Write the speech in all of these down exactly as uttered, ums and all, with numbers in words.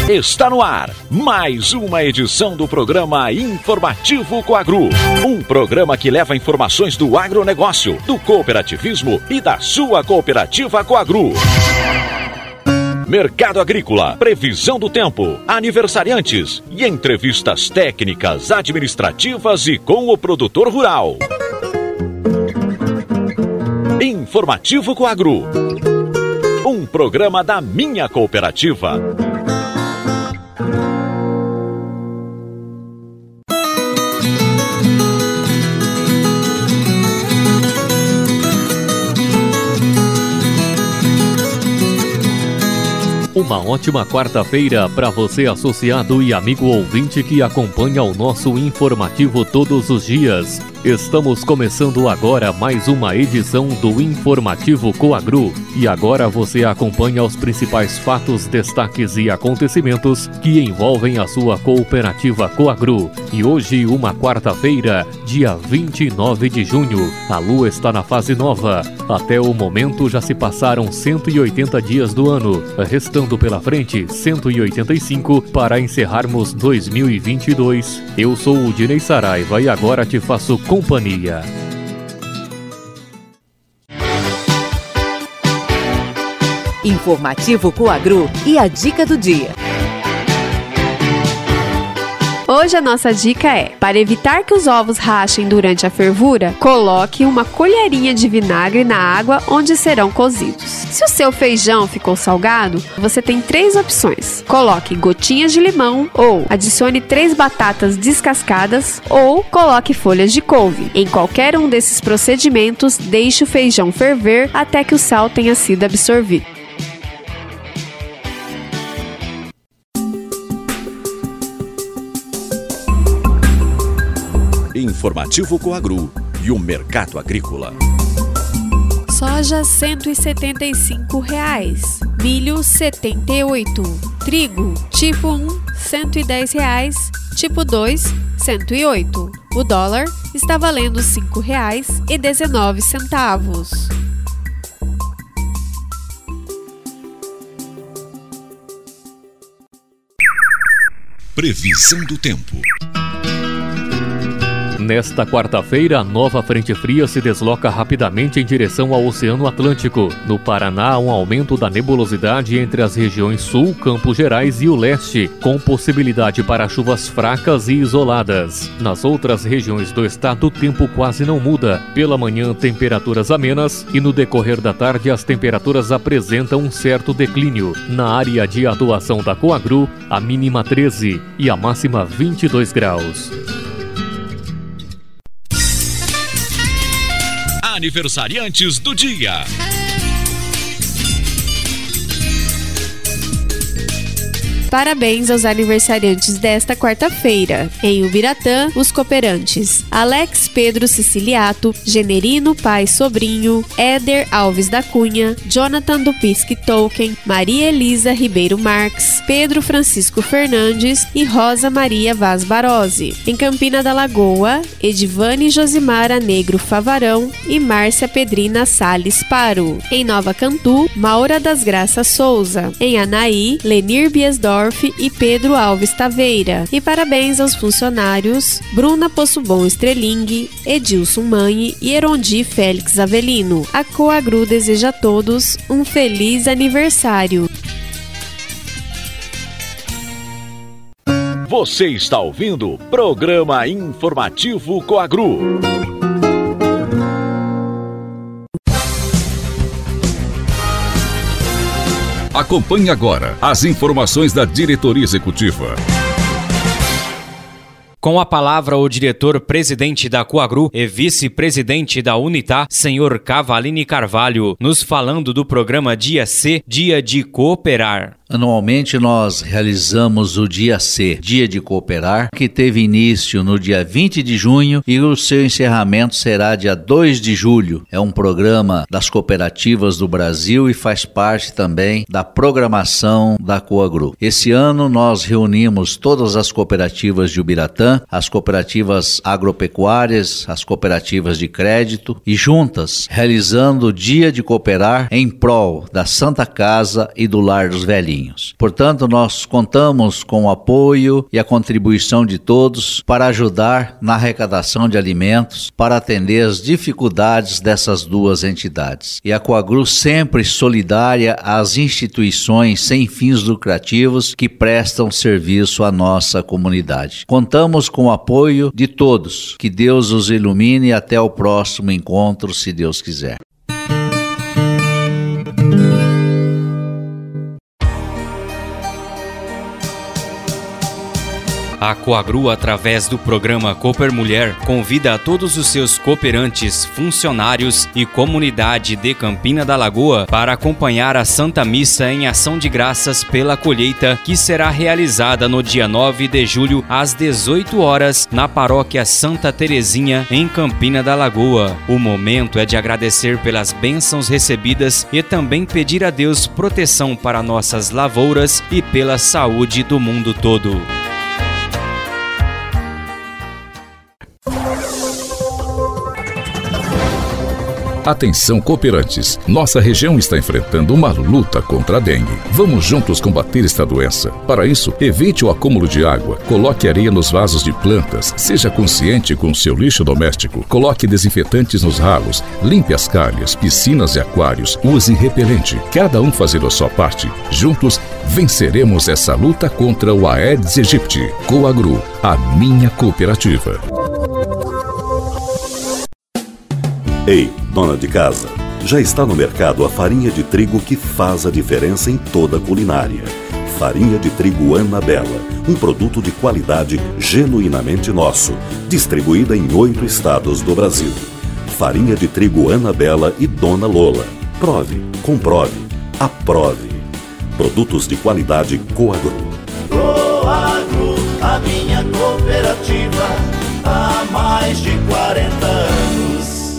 Está no ar mais uma edição do programa Informativo Coagro. Um programa que leva informações do agronegócio, do cooperativismo e da sua cooperativa Coagro. Mercado agrícola, previsão do tempo, aniversariantes e entrevistas técnicas, administrativas e com o produtor rural. Informativo Coagro. Um programa da minha cooperativa. Uma ótima quarta-feira para você, associado e amigo ouvinte que acompanha o nosso informativo todos os dias. Estamos começando agora mais uma edição do Informativo Coagro. E agora você acompanha os principais fatos, destaques e acontecimentos que envolvem a sua cooperativa Coagro. E hoje, uma quarta-feira, dia vinte e nove de junho, a lua está na fase nova. Até o momento já se passaram cento e oitenta dias do ano, restando pela frente cento e oitenta e cinco para encerrarmos dois mil e vinte e dois. Eu sou o Dinei Saraiva e agora te faço companhia. Informativo Coagro e a dica do dia. Hoje a nossa dica é: para evitar que os ovos rachem durante a fervura, coloque uma colherinha de vinagre na água onde serão cozidos. Se o seu feijão ficou salgado, você tem três opções: coloque gotinhas de limão, ou adicione três batatas descascadas, ou coloque folhas de couve. Em qualquer um desses procedimentos, deixe o feijão ferver até que o sal tenha sido absorvido. Informativo Coagro e o mercado agrícola. Soja cento e setenta e cinco reais, milho setenta e oito, trigo tipo um cento e dez reais, tipo dois cento e oito. O dólar está valendo cinco reais e dezenove centavos. Previsão do tempo. Nesta quarta-feira, a nova frente fria se desloca rapidamente em direção ao Oceano Atlântico. No Paraná, há um aumento da nebulosidade entre as regiões sul, Campos Gerais e o leste, com possibilidade para chuvas fracas e isoladas. Nas outras regiões do estado, o tempo quase não muda. Pela manhã, temperaturas amenas e no decorrer da tarde, as temperaturas apresentam um certo declínio. Na área de atuação da Coagro, a mínima treze e a máxima vinte e dois graus. Aniversariantes do dia. Parabéns aos aniversariantes desta quarta-feira. Em Ubiratã, os cooperantes Alex Pedro Siciliato, Generino Pai Sobrinho, Éder Alves da Cunha, Jonathan Dupisque Tolkien, Maria Elisa Ribeiro Marques, Pedro Francisco Fernandes e Rosa Maria Vaz Barozzi. Em Campina da Lagoa, Edivane Josimara Negro Favarão e Márcia Pedrina Salles Paro. Em Nova Cantu, Maura das Graças Souza. Em Anaí, Lenir Biesdorf e Pedro Alves Taveira. E parabéns aos funcionários Bruna Possubon Estreling, Edilson Manhe e Erondi Félix Avelino. A Coagro deseja a todos um feliz aniversário. Você está ouvindo o programa Informativo Coagro. Acompanhe agora as informações da diretoria executiva. Com a palavra, o diretor-presidente da Coagro e vice-presidente da Unitá, senhor Cavalini Carvalho, nos falando do programa Dia C, Dia de Cooperar. Anualmente nós realizamos o Dia C, Dia de Cooperar, que teve início no dia vinte de junho e o seu encerramento será dia dois de julho. É um programa das cooperativas do Brasil e faz parte também da programação da Coagro. Esse ano nós reunimos todas as cooperativas de Ubiratã, as cooperativas agropecuárias, as cooperativas de crédito e juntas realizando o Dia de Cooperar em prol da Santa Casa e do Lar dos Velhinhos. velhinhos. Portanto, nós contamos com o apoio e a contribuição de todos para ajudar na arrecadação de alimentos para atender as dificuldades dessas duas entidades. E a Coagru sempre solidária às instituições sem fins lucrativos que prestam serviço à nossa comunidade. Contamos com o apoio de todos. Que Deus os ilumine e até o próximo encontro, se Deus quiser. A Coagru, através do programa Cooper Mulher, convida a todos os seus cooperantes, funcionários e comunidade de Campina da Lagoa para acompanhar a Santa Missa em ação de graças pela colheita, que será realizada no dia nove de julho, às dezoito horas, na paróquia Santa Terezinha, em Campina da Lagoa. O momento é de agradecer pelas bênçãos recebidas e também pedir a Deus proteção para nossas lavouras e pela saúde do mundo todo. Atenção, cooperantes! Nossa região está enfrentando uma luta contra a dengue. Vamos juntos combater esta doença. Para isso, evite o acúmulo de água, coloque areia nos vasos de plantas, seja consciente com o seu lixo doméstico, coloque desinfetantes nos ralos, limpe as calhas, piscinas e aquários, use repelente. Cada um fazendo a sua parte. Juntos, venceremos essa luta contra o Aedes aegypti. Coagru, a minha cooperativa. Ei, dona de casa, já está no mercado a farinha de trigo que faz a diferença em toda a culinária. Farinha de trigo Anabela, um produto de qualidade genuinamente nosso, distribuída em oito estados do Brasil. Farinha de trigo Anabela e Dona Lola. Prove, comprove, aprove. Produtos de qualidade Coagru. Coagru, a minha cooperativa, há mais de quarenta anos.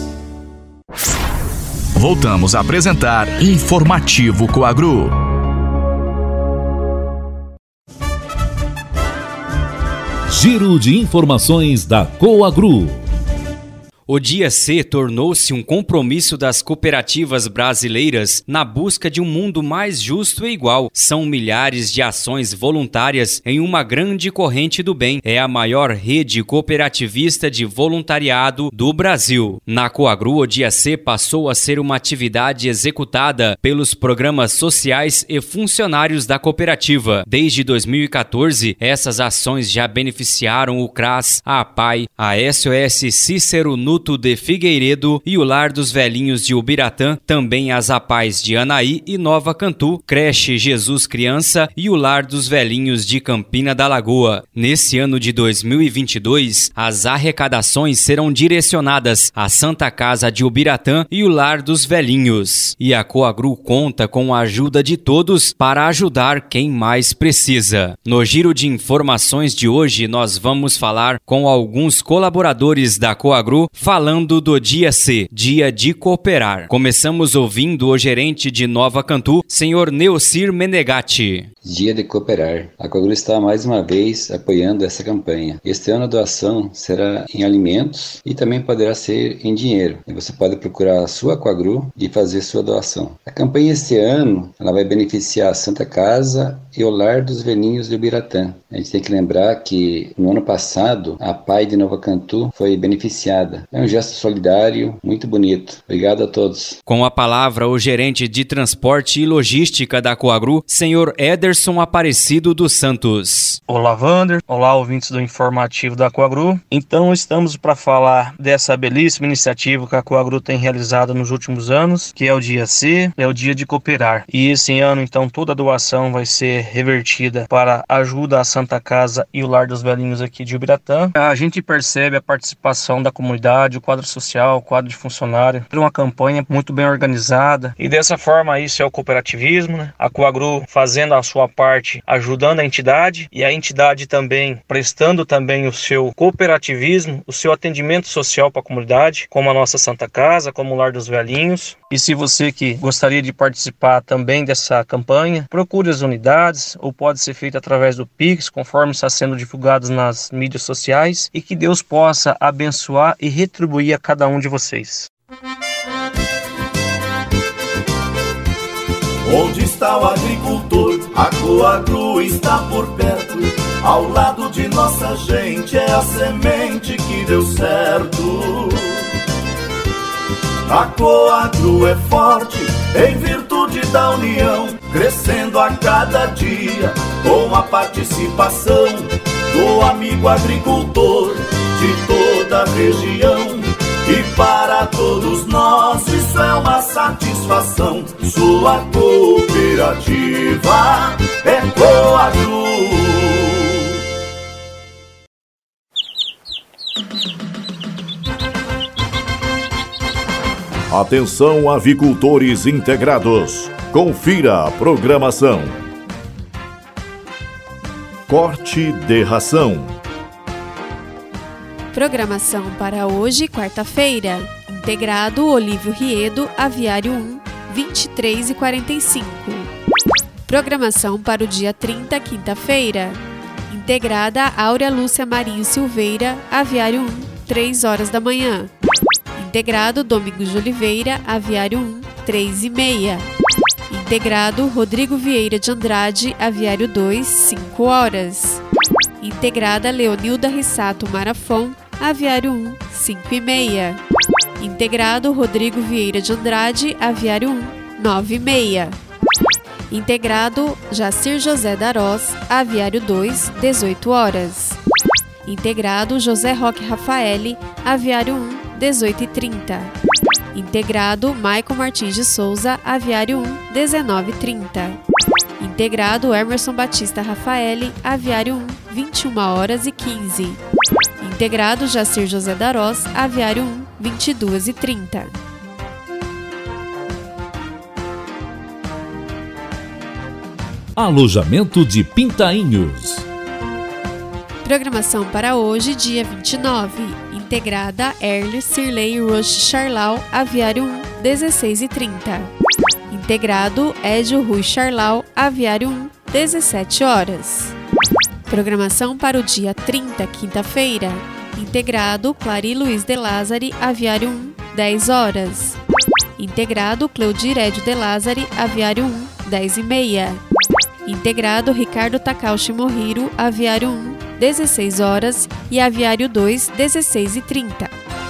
Voltamos a apresentar Informativo Coagru. Giro de informações da Coagru. O Dia C tornou-se um compromisso das cooperativas brasileiras na busca de um mundo mais justo e igual. São milhares de ações voluntárias em uma grande corrente do bem. É a maior rede cooperativista de voluntariado do Brasil. Na Coagru, o Dia C passou a ser uma atividade executada pelos programas sociais e funcionários da cooperativa. Desde dois mil e quatorze, essas ações já beneficiaram o CRAS, a APAI, a S O S Cícero Nuto de Figueiredo e o Lar dos Velhinhos de Ubiratã, também as APAIs de Anaí e Nova Cantu, Creche Jesus Criança e o Lar dos Velhinhos de Campina da Lagoa. Nesse ano de dois mil e vinte e dois, as arrecadações serão direcionadas à Santa Casa de Ubiratã e o Lar dos Velhinhos. E a Coagru conta com a ajuda de todos para ajudar quem mais precisa. No giro de informações de hoje, nós vamos falar com alguns colaboradores da Coagru falando do Dia C, Dia de Cooperar. Começamos ouvindo o gerente de Nova Cantu, senhor Neocir Menegatti. Dia de Cooperar. A Coagru está mais uma vez apoiando essa campanha. Este ano a doação será em alimentos e também poderá ser em dinheiro. E você pode procurar a sua Coagru e fazer sua doação. A campanha este ano ela vai beneficiar a Santa Casa e o Lar dos Velhinhos de Ubiratã. A gente tem que lembrar que no ano passado a APAI de Nova Cantu foi beneficiada. É um gesto solidário muito bonito. Obrigado a todos. Com a palavra o gerente de transporte e logística da Coagru, senhor Ederson Aparecido dos Santos. Olá, Vander. Olá, ouvintes do informativo da Coagru. Então estamos para falar dessa belíssima iniciativa que a Coagru tem realizado nos últimos anos, que é o Dia C, é o Dia de Cooperar. E esse ano, então, toda a doação vai ser revertida para ajuda à Santa Casa e o Lar dos Velhinhos aqui de Ubiratã. A gente percebe a participação da comunidade, o quadro social, o quadro de funcionário. É uma campanha muito bem organizada e dessa forma isso é o cooperativismo, né? A Coagru fazendo a sua parte, ajudando a entidade e a entidade também prestando também o seu cooperativismo, o seu atendimento social para a comunidade, como a nossa Santa Casa, como o Lar dos Velhinhos. E se você que gostaria de participar também dessa campanha, procure as unidades ou pode ser feito através do Pix, conforme está sendo divulgado nas mídias sociais, e que Deus possa abençoar e retribuir a cada um de vocês. Onde está o agricultor? A Coagro está por perto, ao lado de nossa gente, é a semente que deu certo. A Coagro é forte em virtude da união, crescendo a cada dia com a participação do amigo agricultor de toda a região. E para todos nós isso é uma satisfação. Sua cooperativa é Coagro. Atenção, avicultores integrados. Confira a programação. Corte de ração. Programação para hoje, quarta-feira. Integrado Olívio Riedo, Aviário um, vinte e três e quarenta e cinco. Programação para o dia trinta, quinta-feira. Integrada Áurea Lúcia Marinho Silveira, Aviário um, três horas da manhã. Integrado Domingos de Oliveira, Aviário um, três e meia. Integrado Rodrigo Vieira de Andrade, Aviário dois, cinco horas. Integrada Leonilda Rissato Marafon, Aviário um, cinco e meia. Integrado Rodrigo Vieira de Andrade, Aviário um, nove e meia. Integrado Jacir José Darós, Aviário dois, dezoito horas. Integrado José Roque Rafaeli, Aviário um, dezoito e trinta. Integrado Maicon Martins de Souza, Aviário um, dezenove e trinta. Integrado Emerson Batista Rafaeli, Aviário um, vinte e uma horas e quinze. Integrado Jacir José Darós, Aviário um, vinte e duas e trinta. Alojamento de Pintainhos. Programação para hoje, dia vinte e nove. Integrada Erle Sirley Roche Charlau, Aviário um, dezesseis e trinta. Integrado Edio Rui Charlau, Aviário um, dezessete horas. Programação para o dia trinta, quinta-feira. Integrado Clari Luiz de Lázari, Aviário um, dez horas. Integrado Cleudir Edio de Lázari, Aviário um, dez e meia. Integrado Ricardo Takaushi Mohiro, Aviário um, dezesseis horas e Aviário dois, dezesseis e trinta.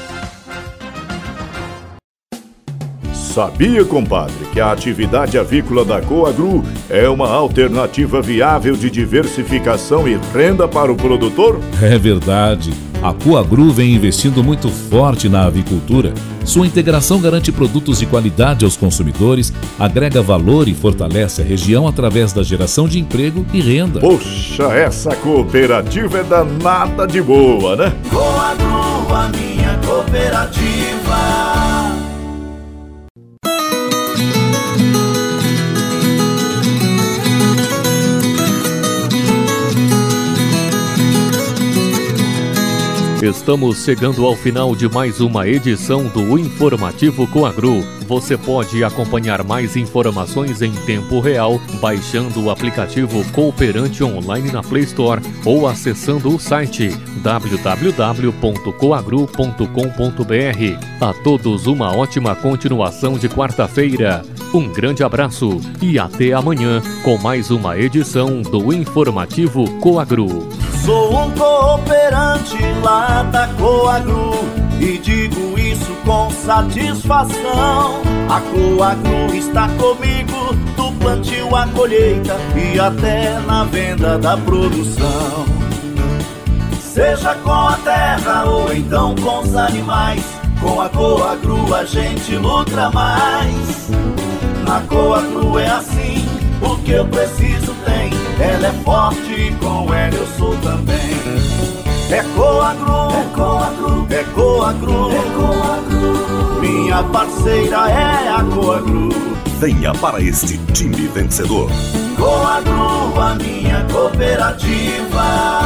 Sabia, compadre, que a atividade avícola da Coagro é uma alternativa viável de diversificação e renda para o produtor? É verdade. A Coagro vem investindo muito forte na avicultura. Sua integração garante produtos de qualidade aos consumidores, agrega valor e fortalece a região através da geração de emprego e renda. Poxa, essa cooperativa é danada de boa, né? Coagro, a minha cooperativa. Estamos chegando ao final de mais uma edição do Informativo Coagro. Você pode acompanhar mais informações em tempo real baixando o aplicativo Cooperante Online na Play Store ou acessando o site w w w ponto coagro ponto com ponto b r. A todos uma ótima continuação de quarta-feira. Um grande abraço e até amanhã com mais uma edição do Informativo Coagro. Sou um cooperante lá da Coagro e digo isso com satisfação. A Coagro está comigo do plantio à colheita e até na venda da produção. Seja com a terra ou então com os animais, com a Coagro a gente lucra mais. Na Coagro é assim, o que eu preciso tem. Ela é forte e com ela eu sou também. É Coagro, é Coagro, é Coagro, é Coagro. Minha parceira é a Coagro. Venha para este time vencedor. Coagro, a minha cooperativa.